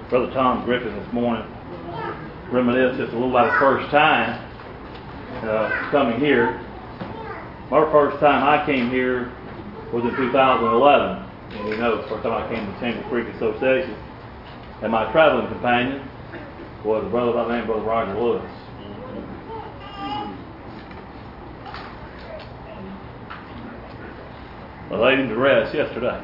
Brother Tom Griffin this morning reminisced just a little about his first time coming here. My first time I came here was in 2011. And you know, the first time I came to the Chamber Creek Association. And my traveling companion was a brother by the name of Brother Roger Lewis. I laid him to rest yesterday.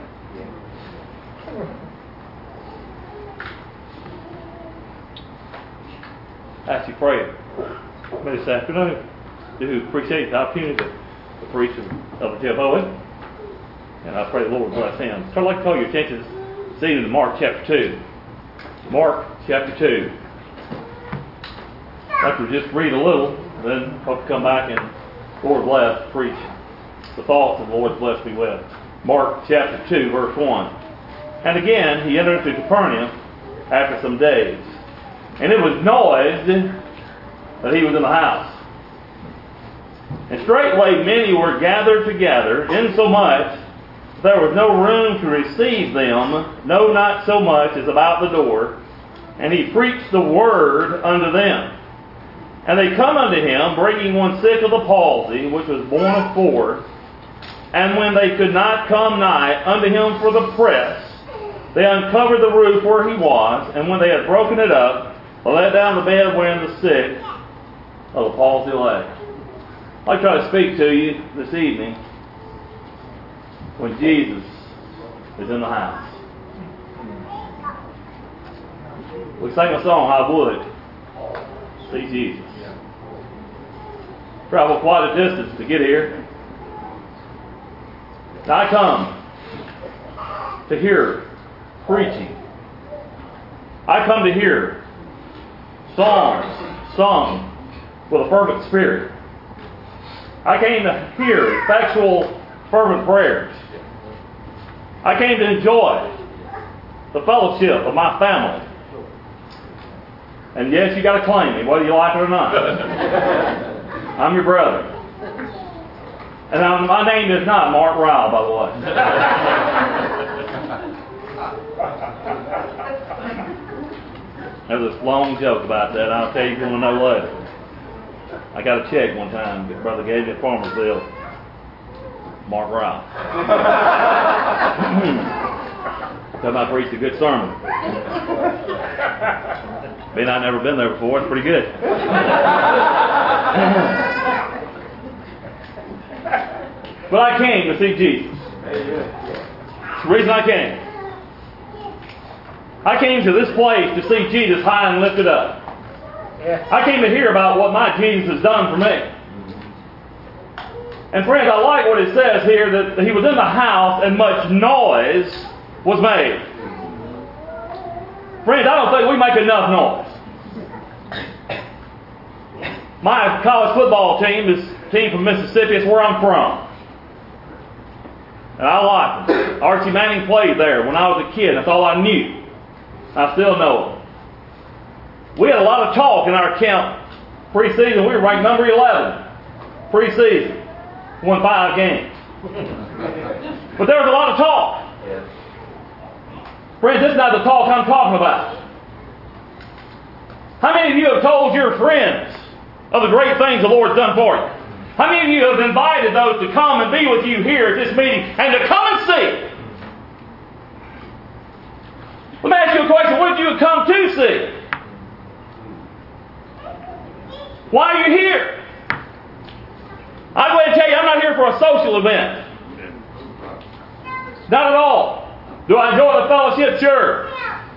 Ask you pray this afternoon. Do appreciate the opportunity to preach of the Jehovah. And I pray the Lord bless him. So I'd like to call your attention this evening to Mark chapter 2. Mark chapter 2. I'd like to just read a little, then hope to come back and Lord bless, preach the thoughts of the Lord's blessed me with. Mark chapter 2, verse 1. And again he entered into Capernaum after some days. And it was noised that he was in the house. And straightway many were gathered together, insomuch there was no room to receive them, no, not so much as about the door. And he preached the word unto them. And they come unto him, bringing one sick of the palsy, which was born of 4. And when they could not come nigh unto him for the press, they uncovered the roof where he was, and when they had broken it up, they let down the bed wherein the sick of the palsy lay. I'd like to try to speak to you this evening when Jesus is in the house. We sang a song, I Would See Jesus. Traveled quite a distance to get here. Now I come to hear preaching. I come to hear songs sung with a fervent spirit. I came to hear effectual, fervent prayers. I came to enjoy the fellowship of my family. And yes, you got to claim me, whether you like it or not. I'm your brother. And my name is not Mark Ryle, by the way. There's this long joke about that. I'll tell you if you want to know later. I got a check one time. Big brother gave me at Farmersville. Mark Ryle. Tell I preached a good sermon. Being I've never been there before, it's pretty good. But I came to see Jesus. It's the reason I came. I came to this place to see Jesus high and lifted up. I came to hear about what my Jesus has done for me. And friends, I like what it says here, that he was in the house and much noise was made. Friends, I don't think we make enough noise. My college football team is a team from Mississippi. It's where I'm from. And I like them. Archie Manning played there when I was a kid. That's all I knew. I still know him. We had a lot of talk in our camp preseason. We were ranked number 11 preseason. Won 5 games. But there was a lot of talk. Friends, this is not the talk I'm talking about. How many of you have told your friends of the great things the Lord's done for you? How many of you have invited those to come and be with you here at this meeting and to come and see? Let me ask you a question. What did you come to see? Why are you here? I'm going to tell you, I'm not here for a social event. Not at all. Do I enjoy the fellowship? Sure.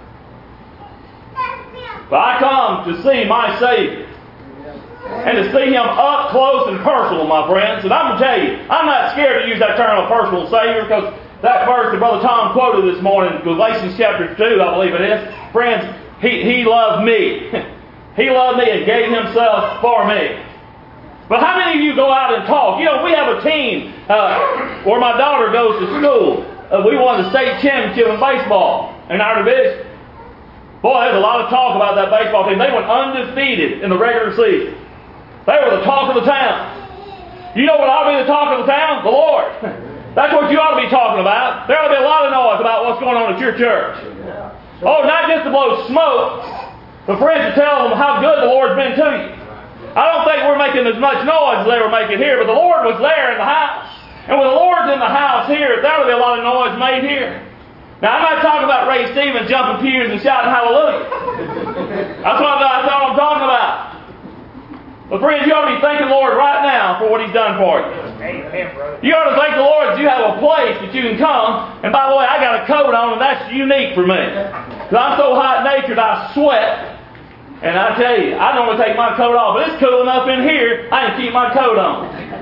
But I come to see my Savior. And to see Him up close and personal, my friends. And I'm going to tell you, I'm not scared to use that term of personal Savior, because that verse that Brother Tom quoted this morning, Galatians chapter 2, I believe it is. Friends, He loved me. He loved me and gave Himself for me. But how many of you go out and talk? You know, we have a team where my daughter goes to school. We won the state championship in baseball in our division. Boy, there's a lot of talk about that baseball team. They went undefeated in the regular season. They were the talk of the town. You know what ought to be the talk of the town? The Lord. That's what you ought to be talking about. There ought to be a lot of noise about what's going on at your church. Oh, not just to blow smoke, but friends, to tell them how good the Lord's been to you. I don't think we're making as much noise as they were making here, but the Lord was there in the house. And when the Lord's in the house here, there will be a lot of noise made here. Now, I'm not talking about Ray Stevens jumping pews and shouting hallelujah. That's what I'm talking about. But friends, you ought to be thanking the Lord right now for what He's done for you. Amen, brother. You ought to thank the Lord that you have a place that you can come. And by the way, I got a coat on, and that's unique for me. Because I'm so hot-natured, I sweat. And I tell you, I normally take my coat off, but it's cool enough in here, I can keep my coat on.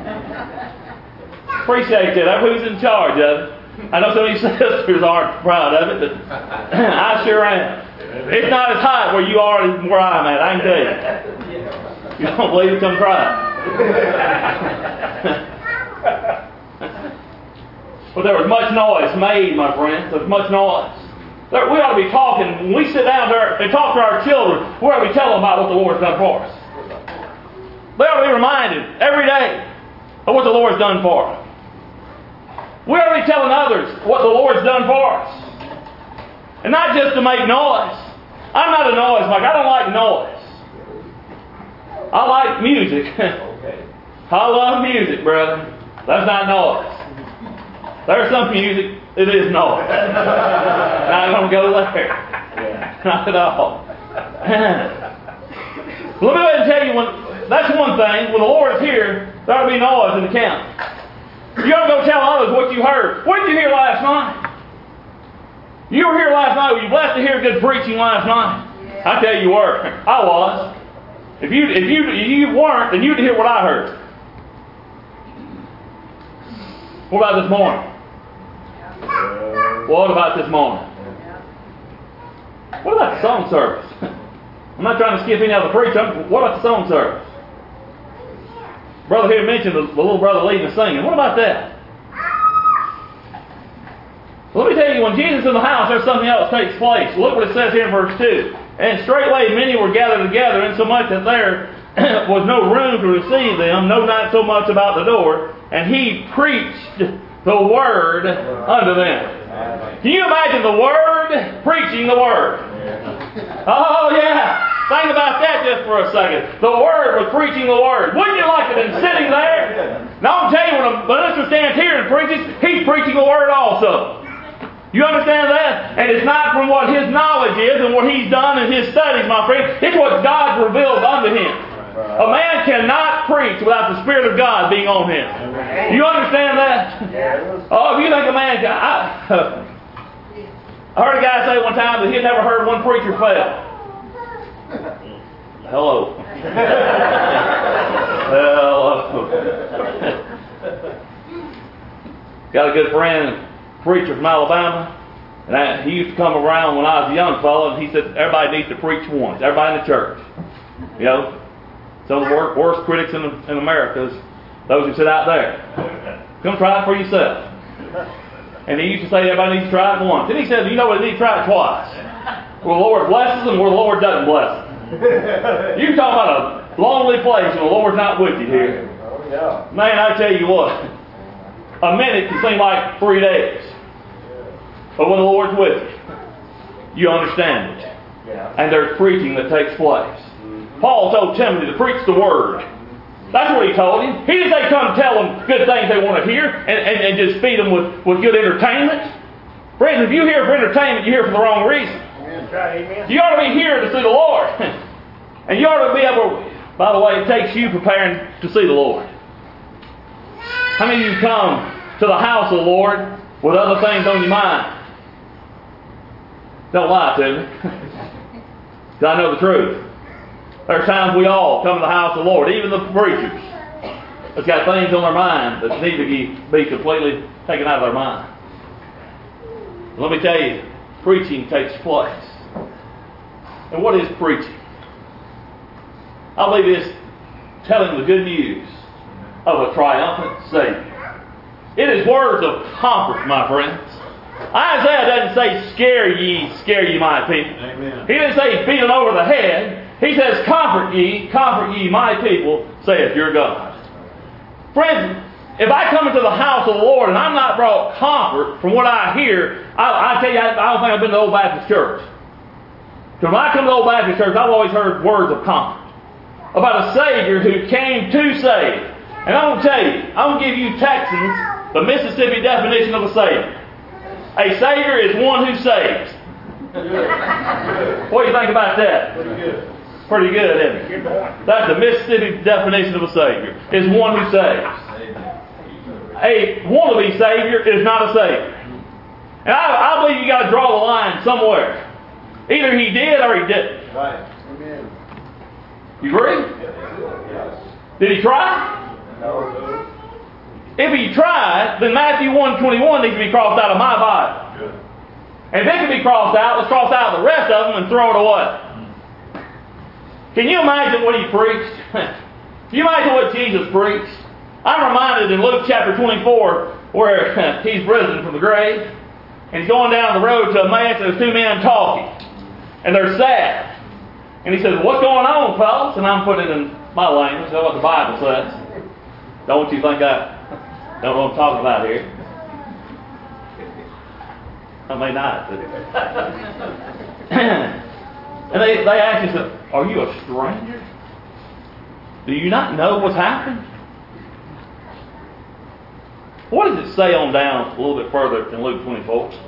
Appreciate that. Who's in charge of it? I know some of you sisters aren't proud of it, but I sure am. It's not as hot where you are as where I'm at, I can tell you. You don't believe it, come try it. But there was much noise made, my friends. There was much noise. We ought to be talking. When we sit down there and talk to our children, we ought to be telling them about what the Lord's done for us. They ought to be reminded every day of what the Lord's done for us. We ought to be telling others what the Lord's done for us. And not just to make noise. I'm not a noise monger. I don't like noise. I like music. I love music, brother. That's not noise. There's some music that is noise. Not going to go there. Not at all. Let me go ahead and tell you, that's one thing. When the Lord is here, there ought to be noise in the camp. You ought to go tell others what you heard. What did you hear last night? You were here last night. Were you blessed to hear good preaching last night? I tell you were. I was. If you weren't, then you'd hear what I heard. What about this morning? What about this morning? What about the song service? I'm not trying to skip any other preacher. What about the song service? Brother here mentioned the little brother leading the singing. What about that? Well, let me tell you, when Jesus is in the house, there's something else takes place. Look what it says here in verse 2. And straightway many were gathered together, insomuch that there was no room to receive them, no, not so much about the door. And he preached the word unto them. Can you imagine the word preaching the word? Oh, yeah. Think about that just for a second. The Word was preaching the Word. Wouldn't you like it in sitting there? Now I'm telling you, when a minister stands here and preaches, he's preaching the Word also. You understand that? And it's not from what his knowledge is and what he's done in his studies, my friend. It's what God revealed unto him. A man cannot preach without the Spirit of God being on him. You understand that? Oh, if you think a man... I heard a guy say one time that he'd never heard one preacher fail. Hello. Hello. Got a good friend, preacher from Alabama, and he used to come around when I was a young fellow, and he said everybody needs to preach once. Everybody in the church. You know, some of the worst critics in America is those who sit out there. Come try it for yourself. And he used to say everybody needs to try it once. Then he said, you know what, they need to try it twice. Where the Lord blesses them, where the Lord doesn't bless them. You can talk about a lonely place and the Lord's not with you here. Man, I tell you what, a minute can seem like 3 days. But when the Lord's with you, you understand it. And there's preaching that takes place. Paul told Timothy to preach the Word. That's what he told him. He didn't say come tell them good things they want to hear and just feed them with good entertainment. Friends, if you hear for entertainment, you hear for the wrong reason. Amen. You ought to be here to see the Lord. And you ought to be able, by the way, it takes you preparing to see the Lord. How many of you come to the house of the Lord with other things on your mind? Don't lie to me. Because I know the truth. There's times we all come to the house of the Lord, even the preachers, that's got things on their mind that need to be completely taken out of their mind. Let me tell you, preaching takes place. And what is preaching? I believe it's telling the good news of a triumphant Savior. It is words of comfort, my friends. Isaiah doesn't say, scare ye my people. Amen. He didn't say beat them over the head. He says, comfort ye, my people, saith your God. Friends, if I come into the house of the Lord and I'm not brought comfort from what I hear, I tell you, I don't think I've been to the Old Baptist Church. Because when I come to Old Baptist Church, I've always heard words of comfort about a Savior who came to save. And I'm going to tell you, I'm going to give you Texans the Mississippi definition of a Savior. A Savior is one who saves. What do you think about that? Pretty good. Pretty good, isn't it? That's the Mississippi definition of a Savior. Is one who saves. A wannabe Savior is not a Savior. And I believe you got to draw the line somewhere. Either he did or he didn't. Right. Amen. You agree? Yes. Did he try? No. If he tried, then Matthew 1:21 needs to be crossed out of my Bible. Good. And if it can be crossed out, let's cross out the rest of them and throw it away. Can you imagine what he preached? Can you imagine what Jesus preached? I'm reminded in Luke chapter 24 where he's risen from the grave and he's going down the road to Emmaus and there's two men talking and they're sad. And he says, "What's going on, fellas?" And I'm putting it in my language, that's what the Bible says. Don't you think I don't know what I'm talking about here? I may not. But and they asked him, "Are you a stranger? Do you not know what's happened?" What does it say on down a little bit further in Luke 24? It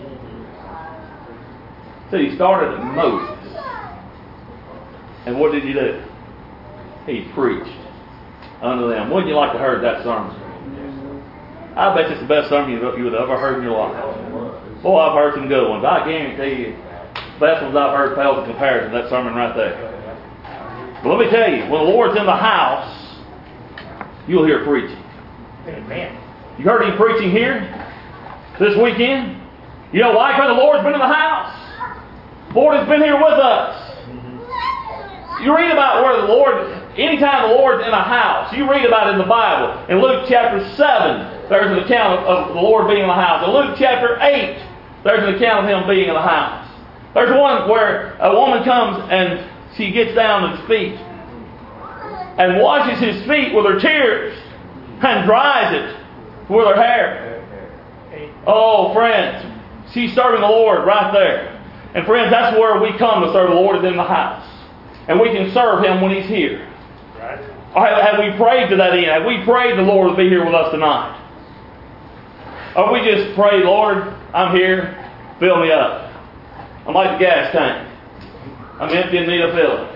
said he started at Moses. And what did he do? He preached unto them. Wouldn't you like to heard that sermon? I bet it's the best sermon you would have ever heard in your life. Boy, I've heard some good ones. I guarantee you, the best ones I've heard pales in comparison to that sermon right there. But let me tell you, when the Lord's in the house, you'll hear preaching. Amen. You heard him preaching here this weekend? You know why? Because the Lord's been in the house. The Lord has been here with us. You read about where the Lord, anytime the Lord's in a house, you read about it in the Bible. In Luke chapter 7, there's an account of the Lord being in the house. In Luke chapter 8, there's an account of Him being in the house. There's one where a woman comes and she gets down at His feet and washes His feet with her tears and dries it with her hair. Oh, friends, she's serving the Lord right there. And friends, that's where we come to serve the Lord, is in the house. And we can serve Him when He's here. Right. Have we prayed to that end? Have we prayed the Lord will be here with us tonight? Or we just pray, "Lord, I'm here, fill me up. I'm like the gas tank. I'm empty and need a filling."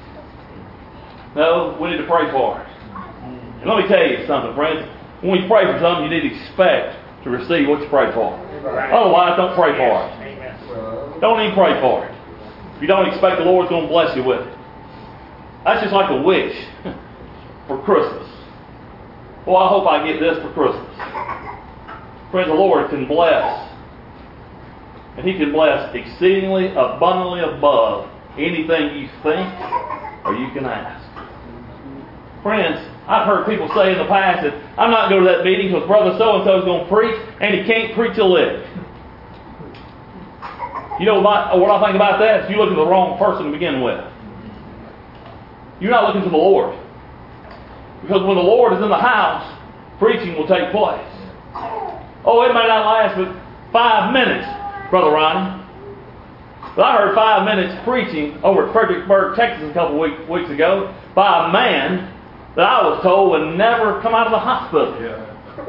No, we need to pray for it. And let me tell you something, friends. When we pray for something, you need to expect to receive what you pray for. Right. Otherwise, don't pray for it. Amen. Don't even pray for it. If you don't expect the Lord's going to bless you with it. That's just like a wish for Christmas. Well, I hope I get this for Christmas. Friends, the Lord can bless. And He can bless exceedingly, abundantly above anything you think or you can ask. Friends, I've heard people say in the past that I'm not going to that meeting because Brother so-and-so is going to preach and he can't preach a lick. You know what I think about that? Is you look at the wrong person to begin with. You're not looking to the Lord. Because when the Lord is in the house, preaching will take place. Oh, it may not last but 5 minutes, Brother Ronnie. But I heard 5 minutes preaching over at Fredericksburg, Texas a couple weeks ago by a man that I was told would never come out of the hospital. Yeah.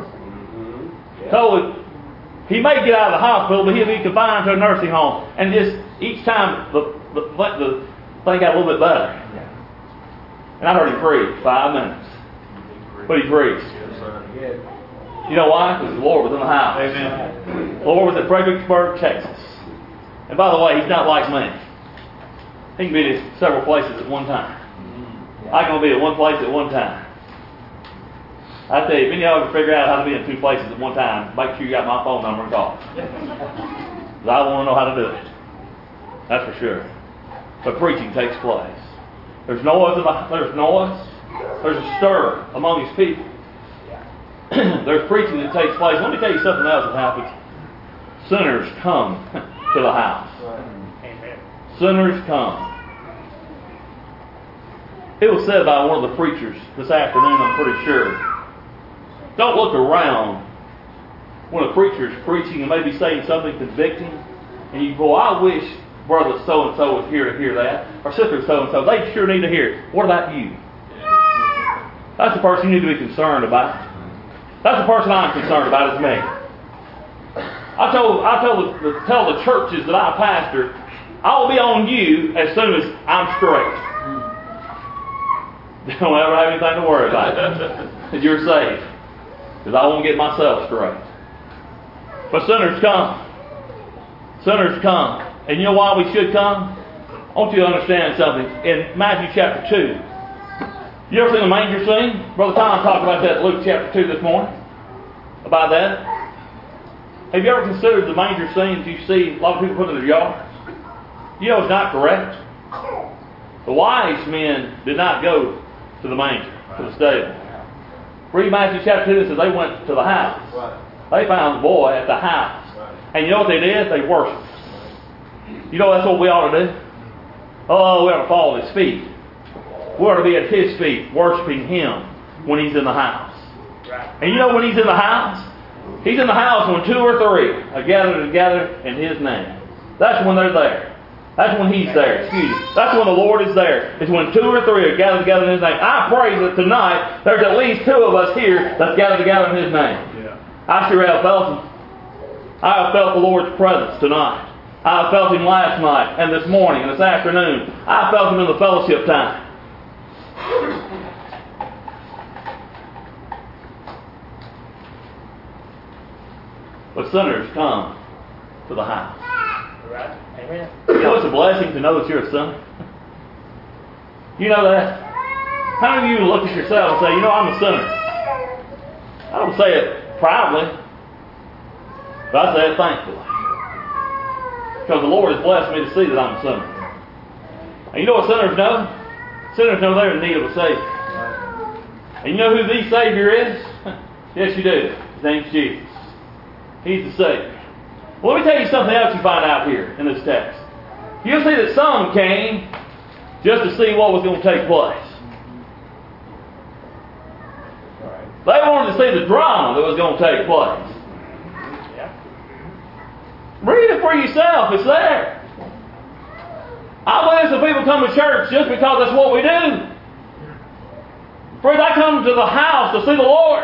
Told he may get out of the hospital, but he'll be confined to a nursing home. And just each time the thing got a little bit better. And I heard him preach 5 minutes. But he preached. You know why? Because the Lord was in the house. Amen. The Lord was at Fredericksburg, Texas. And by the way, He's not like me. He can be at several places at one time. I can be at one place at one time. I tell you, if any of y'all ever figure out how to be in two places at one time, make sure you got my phone number and call. Because I want to know how to do it. That's for sure. But preaching takes place. There's noise. There's a stir among His people. There's preaching that takes place. Let me tell you something else that happens. Sinners come to the house. Amen. Sinners come. It was said by one of the preachers this afternoon, I'm pretty sure. Don't look around when a preacher is preaching and maybe saying something convicting, and you go, "I wish brother so-and-so is here to hear that, or sister so-and-so, they sure need to hear it. What about you? That's the person you need to be concerned about. That's the person I'm concerned about is me. I tell the churches that I pastor, I'll be on you as soon as I'm straight. Don't ever have anything to worry about. You're safe. Because I won't get myself straight. But sinners come. Sinners come. And you know why we should come? I want you to understand something. In Matthew chapter 2, you ever seen the manger scene? Brother Tom talked about that in Luke chapter 2 this morning. About that. Have you ever considered the manger scene that you see a lot of people put in their yards? You know it's not correct. The wise men did not go to the manger, to the stable. Read Matthew chapter 2, it says they went to the house. They found the boy at the house. And you know what they did? They worshipped. You know that's what we ought to do? Oh, we ought to fall at His feet. We ought to be at His feet, worshiping Him when He's in the house. And you know when He's in the house? He's in the house when 2 or 3 are gathered together in His name. That's when they're there. That's when He's there. Excuse me. That's when the Lord is there. It's when 2 or 3 are gathered together in His name. I pray that tonight there's at least 2 of us here that's gathered together in His name. I sure have felt Him. I have felt the Lord's presence tonight. I have felt Him last night and this morning and this afternoon. I felt Him in the fellowship time. But sinners come to the house. Right. Amen. You know it's a blessing to know that you're a sinner? You know that? How many of you look at yourself and say, you know, I'm a sinner? I don't say it proudly, but I say it thankfully. Because the Lord has blessed me to see that I'm a sinner. And you know what sinners know? Sinners know they're in need of a Savior. And you know who the Savior is? Yes, you do. His name's Jesus. He's the Savior. Well, let me tell you something else you find out here in this text. You'll see that some came just to see what was going to take place. They wanted to see the drama that was going to take place. Read it for yourself. It's there. I believe some people come to church just because that's what we do. Friends, I come to the house to see the Lord.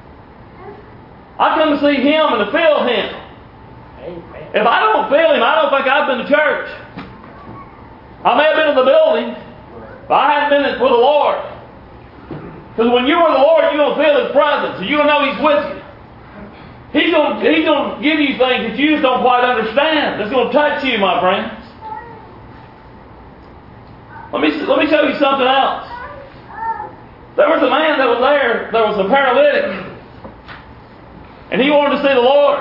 I come to see Him and to feel Him. Amen. If I don't feel Him, I don't think I've been to church. I may have been in the building, but I haven't been with the Lord. Because when you're with the Lord, you're going to feel His presence. And you're going to know He's with you. He's going to give you things that you just don't quite understand. That's going to touch you, my friends. Let me show you something else. There was a man that was there. There was a paralytic. And he wanted to see the Lord.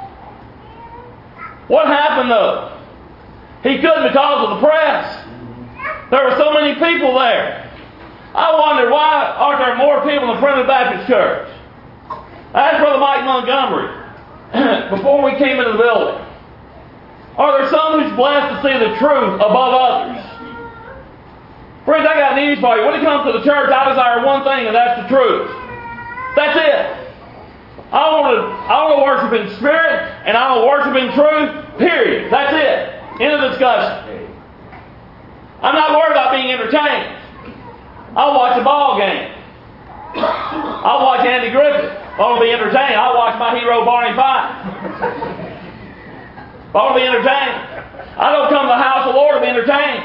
What happened though? He couldn't because of the press. There were so many people there. I wondered, why aren't there more people in the Primitive Baptist Church? I asked Brother Mike Montgomery before we came into the building, are there some who's blessed to see the truth above others? Friends, I got news for you. When it comes to the church, I desire one thing, and that's the truth. That's it. I want to worship in spirit, and I want to worship in truth, period. That's it. End of discussion. I'm not worried about being entertained. I'll watch a ball game. I'll watch Andy Griffith. If I want to be entertained, I'll watch my hero Barney Fife. If I want to be entertained, I don't come to the house of the Lord to be entertained.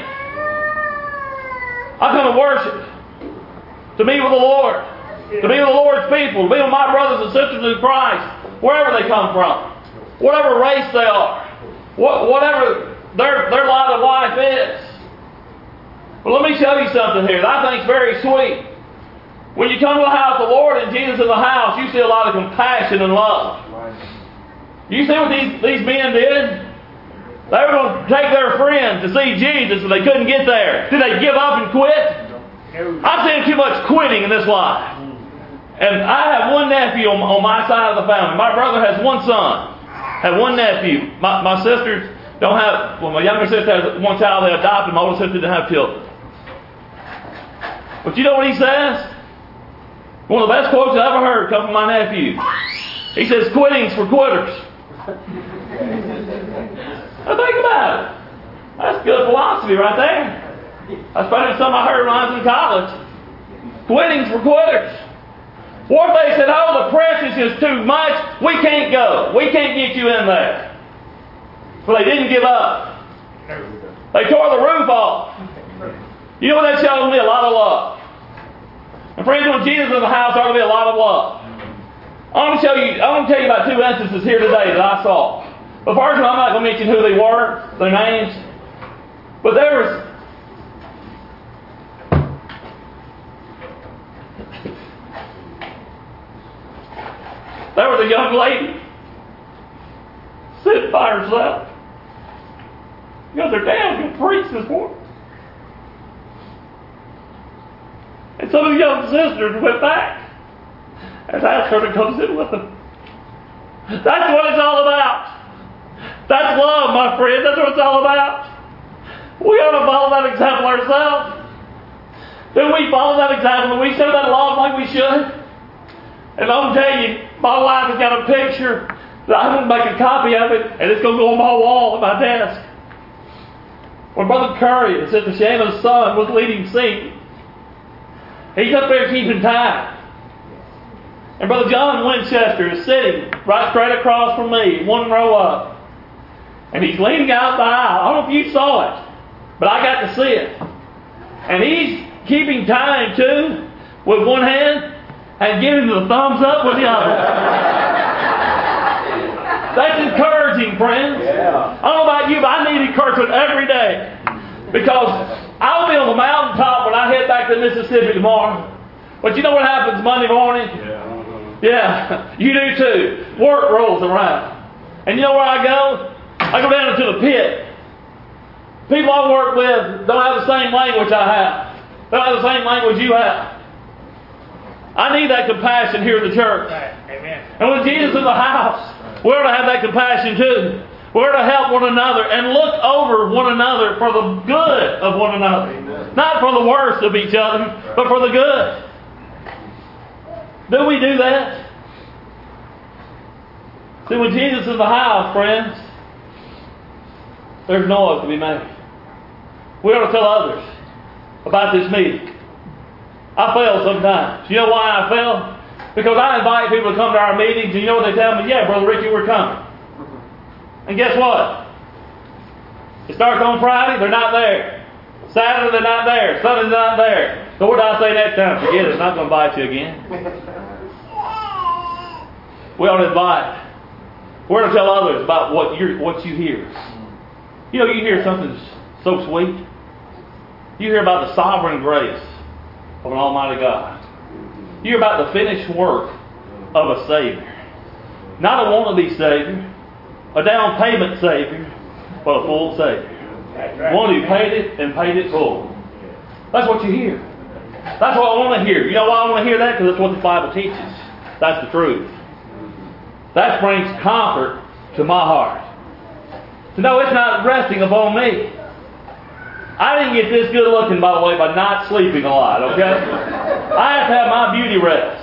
I come to worship, to be with the Lord, to be with the Lord's people, to be with my brothers and sisters in Christ, wherever they come from, whatever race they are, whatever their line of life is. But let me show you something here that I think is very sweet. When you come to the house of the Lord and Jesus in the house, you see a lot of compassion and love. You see what these men did? They were going to take their friends to see Jesus and they couldn't get there. Did they give up and quit? I've seen too much quitting in this life. And I have one nephew on my side of the family. My brother has one son. Have one nephew. My sisters don't have, well, my younger sister has one child they adopted. My older sister didn't have children. But you know what he says? One of the best quotes I ever heard come from my nephew. He says, quitting's for quitters. Now think about it. That's good philosophy right there. That's better than some I heard when I was in college. Quitting's for quitters. What if they said, oh, the press is just too much, we can't go. We can't get you in there. But they didn't give up. They tore the roof off. You know what that shows me? A lot of love. And friends, when Jesus is in the house, there ought to be a lot of love. I want to tell you about two instances here today that I saw. The first one, I'm not going to mention who they were, their names. But there was a young lady sitting by herself. Because her dad was going to preach this morning. And some of the young sisters went back and asked her to come sit with them. That's what it's all about. That's love, my friend. That's what it's all about. We ought to follow that example ourselves. Then we follow that example and we show that love like we should. And I'm telling you, my wife has got a picture that I'm going to make a copy of it, and it's going to go on my wall at my desk. When Brother Curry, at Sister Shannon's son, was leading singing, he's up there keeping time. And Brother John Winchester is sitting right straight across from me, one row up. And he's leaning out the aisle. I don't know if you saw it, but I got to see it. And he's keeping time too, with one hand, and giving the thumbs up with the other. That's encouraging, friends. Yeah. I don't know about you, but I need encouragement every day. Because I'll be on the mountaintop when I head back to Mississippi tomorrow. But you know what happens Monday morning? Yeah, you do too. Work rolls around. And you know where I go? I go down into the pit. People I work with don't have the same language I have. They don't have the same language you have. I need that compassion here in the church. Amen. And when Jesus is in the house, we're to have that compassion too. We're to help one another and look over one another for the good of one another. Amen. Not for the worst of each other, but for the good. Do we do that? See, when Jesus is in the house, friends, there's noise to be made. We ought to tell others about this meeting. I fail sometimes. You know why I fail? Because I invite people to come to our meetings, and you know what they tell me? Yeah, Brother Ricky, we're coming. And guess what? It starts on Friday, they're not there. Saturday, they're not there. Sunday, they're not there. So what do I say next time? Forget it, I'm not going to invite you again. We ought to invite. We're going to tell others about what you hear. You know, you hear something so sweet. You hear about the sovereign grace of an Almighty God. You hear about the finished work of a Savior. Not a wannabe Savior, a down payment Savior, but a full Savior. Right. One who paid it and paid it full. That's what you hear. That's what I want to hear. You know why I want to hear that? Because that's what the Bible teaches. That's the truth. That brings comfort to my heart. To know it's not resting upon me. I didn't get this good looking, by the way, by not sleeping a lot, okay? I have to have my beauty rest.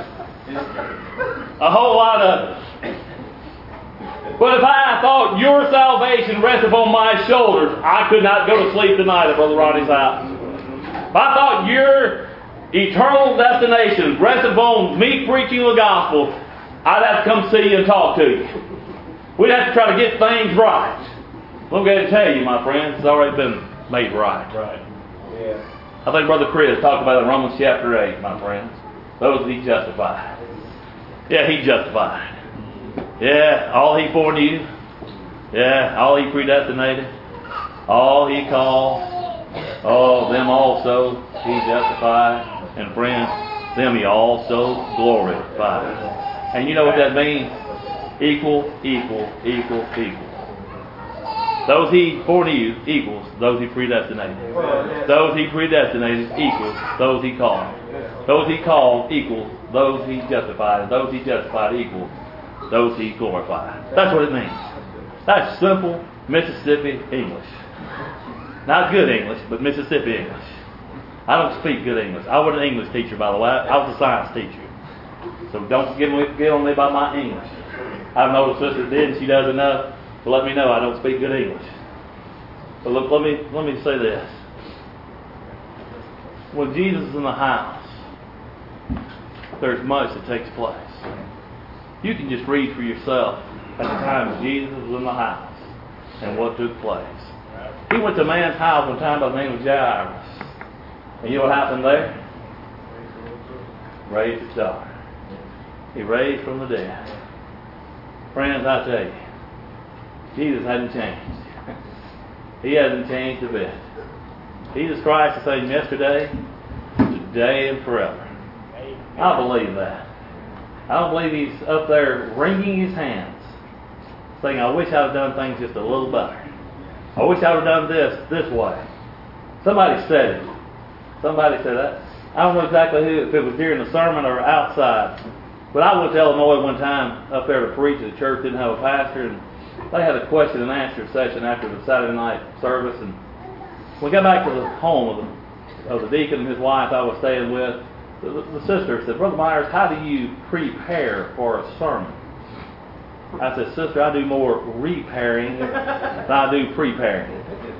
A whole lot of it. But if I thought your salvation rested upon my shoulders, I could not go to sleep tonight at Brother Ronnie's house. If I thought your eternal destination rested upon me preaching the gospel, I'd have to come see you and talk to you. We'd have to try to get things right. Let me go ahead and tell you, my friends, it's already been made right. Right. Yeah. I think Brother Chris talked about it in Romans chapter 8, my friends. Those he justified. Yeah, he justified. Yeah, all he foreknew. Yeah, all he predestinated. All he called. Oh, them also he justified. And friends, them he also glorified. And you know what that means? Equal, equal, equal, equal. Those he foreknew equals those he predestinated. Those he predestinated equals those he called. Those he called equals those he justified. And those he justified equals those he glorified. That's what it means. That's simple Mississippi English. Not good English, but Mississippi English. I don't speak good English. I was an English teacher, by the way. I was a science teacher. So don't get on me about my English. I have an older sister that did, and she does enough to let me know I don't speak good English. But look, let me say this. When Jesus is in the house, there's much that takes place. You can just read for yourself at the time Jesus was in the house and what took place. He went to a man's house one time by the name of Jairus. And you know what happened there? Raised his daughter. He raised from the dead. Friends, I tell you, Jesus hadn't changed. He hasn't changed a bit. Jesus Christ is the same yesterday, today, and forever. I believe that. I don't believe He's up there wringing His hands, saying, I wish I'd have done things just a little better. I wish I would have done this way. Somebody said it. Somebody said that. I don't know exactly who, if it was during the sermon or outside. But I went to Illinois one time up there to preach. The church didn't have a pastor, and they had a question and answer session after the Saturday night service. And when we got back to the home of the deacon and his wife I was staying with, the sister said, Brother Myers, how do you prepare for a sermon? I said, Sister, I do more repairing than I do preparing.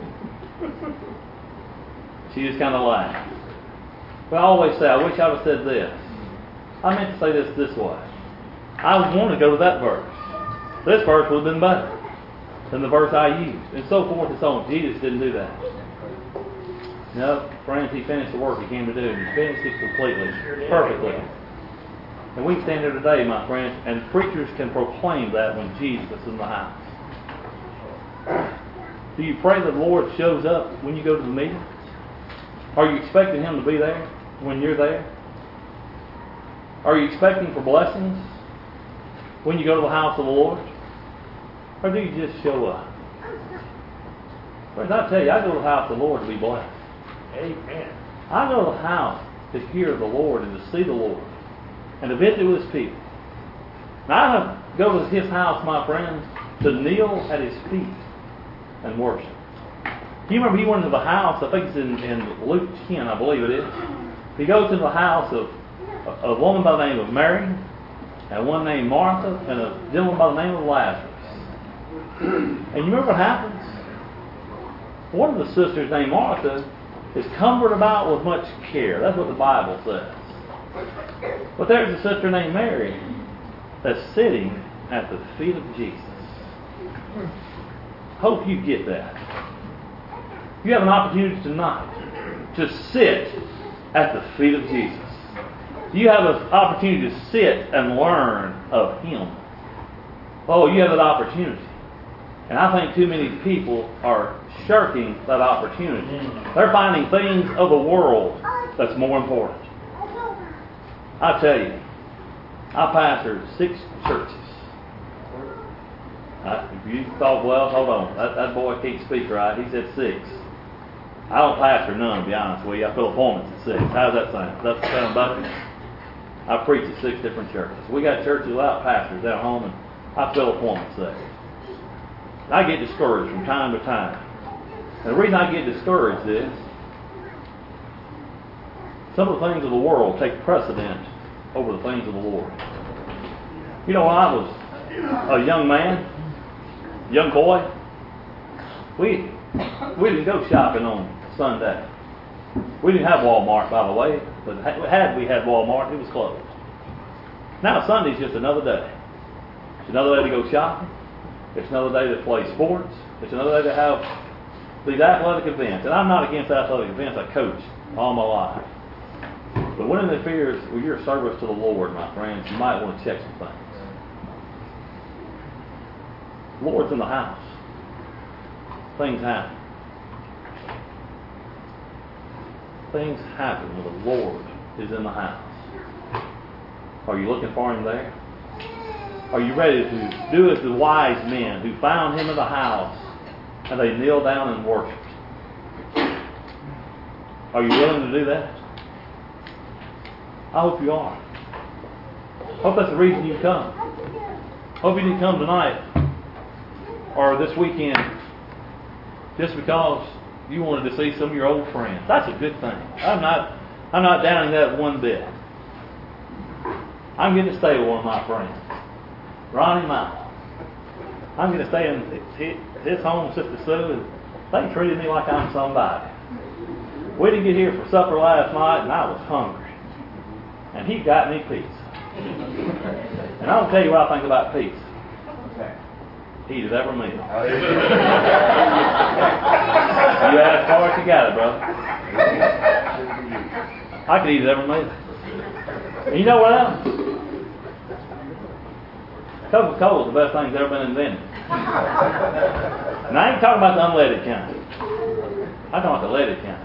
She just kind of laughed. But I always say, I wish I would have said this. I meant to say this way. I want to go to that verse. This verse would have been better than the verse I used. And so forth and so on. Jesus didn't do that. No, friends, He finished the work He came to do. And He finished it completely, perfectly. And we stand here today, my friends, and preachers can proclaim that when Jesus is in the house. Do you pray that the Lord shows up when you go to the meeting? Are you expecting Him to be there when you're there? Are you expecting for blessings when you go to the house of the Lord? Or do you just show up? Friends, I tell you, I go to the house of the Lord to be blessed. Amen. I go to the house to hear the Lord and to see the Lord and to visit with His people. Now, I go to His house, my friends, to kneel at His feet and worship. You remember He went into the house, I think it's in Luke 10, I believe it is. He goes into the house of a woman by the name of Mary, and one named Martha, and a gentleman by the name of Lazarus. And you remember what happens? One of the sisters named Martha is cumbered about with much care. That's what the Bible says. But there's a sister named Mary that's sitting at the feet of Jesus. Hope you get that. You have an opportunity tonight to sit at the feet of Jesus. You have an opportunity to sit and learn of Him. Oh, you have that opportunity. And I think too many people are shirking that opportunity. They're finding things of the world that's more important. I tell you, I pastored 6 churches. If you thought, well, hold on, that boy can't speak right. He said 6. I don't pastor none, to be honest with you. I fill appointments at 6. How's that sound? Does that sound better? I preach at 6 different churches. We got churches without pastors down home, and I fill appointments there. I get discouraged from time to time. And the reason I get discouraged is some of the things of the world take precedent over the things of the Lord. You know, when I was a young man, young boy, we didn't go shopping on Sunday. We didn't have Walmart, by the way, but had we had Walmart, it was closed. Now Sunday's just another day. It's another day to go shopping. It's another day to play sports. It's another day to have these athletic events. And I'm not against athletic events. I coach all my life. But when it interferes with your service to the Lord, my friends, you might want to check some things. The Lord's in the house. Things happen. Things happen when the Lord is in the house. Are you looking for Him there? Are you ready to do as the wise men who found Him in the house and they kneeled down and worshiped? Are you willing to do that? I hope you are. I hope that's the reason you come. I hope you didn't come tonight or this weekend just because you wanted to see some of your old friends. That's a good thing. I'm not downing that one bit. I'm getting to stay with one of my friends, Ronnie Mile. I'm going to stay in his home, Sister Sue, and They treated me like I'm somebody. We didn't get here for supper last night, and I was hungry. And he got me pizza. And I'll tell you what I think about pizza. Eat it every meal. You ask for it, you got it, brother. I could eat it every meal. And you know what else? Coca-Cola is the best thing that's ever been invented. And I ain't talking about the unleaded kind. I'm talking about the leaded kind.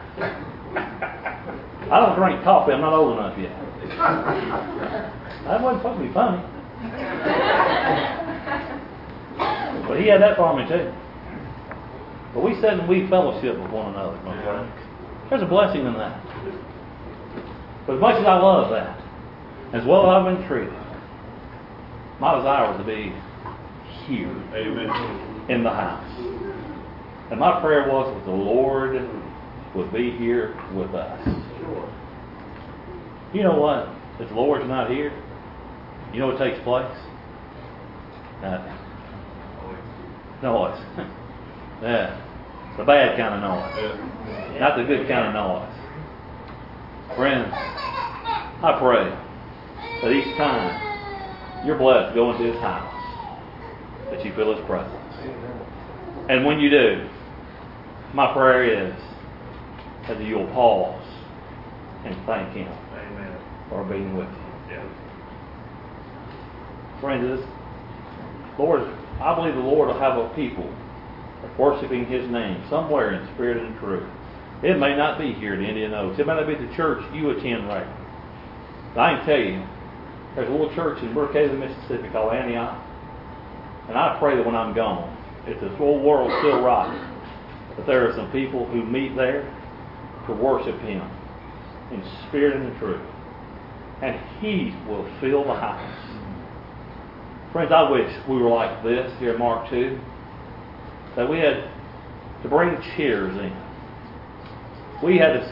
I don't drink coffee. I'm not old enough yet. That wasn't supposed to be funny. But he had that for me too. But we sit and we fellowship with one another, my friends. There's a blessing in that. But as much as I love that, as well as I've been treated, my desire was to be here. Amen. In the house. And my prayer was that the Lord would be here with us. Sure. You know what? If the Lord's not here, you know what takes place? Nothing. Noise. Yeah. The bad kind of noise. Yeah. Not the good kind of noise. Friends, I pray that each time you're blessed to go into His house, that you feel His presence. And when you do, my prayer is that you'll pause and thank Him Amen. for being with you. Yeah. Friends, Lord, I believe the Lord will have a people worshiping His name somewhere in spirit and truth. It may not be here at Indian Oaks. It may not be the church you attend right now. But I can tell you, there's a little church in Brookhaven, Mississippi called Antioch. And I pray that when I'm gone, if this whole world's still rotten, that there are some people who meet there to worship Him in spirit and in truth. And He will fill the house. Friends, I wish we were like this here at Mark 2, that we had to bring chairs in. We had to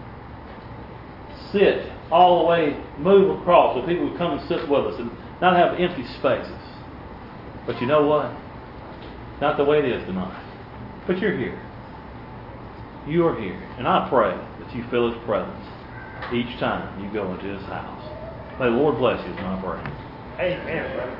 sit all the way, move across so people would come and sit with us and not have empty spaces. But you know what? Not the way it is tonight. But you're here. You are here. And I pray that you feel His presence each time you go into His house. May the Lord bless you, is my prayer. Amen, brother.